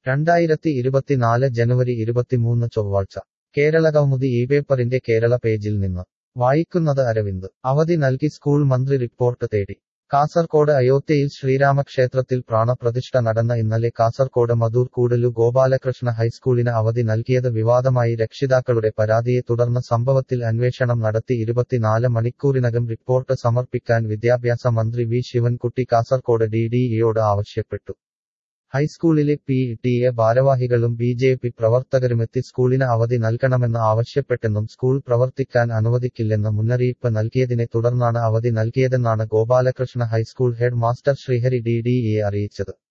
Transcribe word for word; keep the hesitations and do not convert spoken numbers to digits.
രണ്ടായിരത്തി ഇരുപത്തിനാല് ജനുവരി ഇരുപത്തിമൂന്ന് ചൊവ്വാഴ്ച കേരളകൗമുദി ഈ പേപ്പറിന്റെ കേരള പേജിൽ നിന്ന് വായിക്കുന്നത് അരവിന്ദ് അവധി നൽകി സ്കൂൾ മന്ത്രി റിപ്പോർട്ട് തേടി കാസർകോട് അയോധ്യയിൽ ശ്രീരാമക്ഷേത്രത്തിൽ പ്രാണപ്രതിഷ്ഠ നടന്ന ഇന്നലെ കാസർകോട് മധൂർ കൂടലു ഗോപാലകൃഷ്ണ ഹൈസ്കൂളിന് അവധി നൽകിയത് വിവാദമായി രക്ഷിതാക്കളുടെ പരാതിയെ തുടർന്ന് സംഭവത്തിൽ അന്വേഷണം നടത്തി ഇരുപത്തിനാല് മണിക്കൂറിനകം റിപ്പോർട്ട് സമർപ്പിക്കാൻ വിദ്യാഭ്യാസ മന്ത്രി V Sivankutty Kasaragod D D ഇയോട് ആവശ്യപ്പെട്ടു ഹൈസ്കൂളിലെ പി ടി എ ഭാരവാഹികളും ബി ജെ പി പ്രവർത്തകരുമെത്തി സ്കൂളിന് അവധി നൽകണമെന്ന് ആവശ്യപ്പെട്ടെന്നും സ്കൂൾ പ്രവർത്തിക്കാൻ അനുവദിക്കില്ലെന്ന് മുന്നറിയിപ്പ് നൽകിയതിനെ തുടർന്നാണ് അവധി നൽകിയതെന്നാണ് Gopalakrishna high school head master Srihari D D ഇയെ അറിയിച്ചത്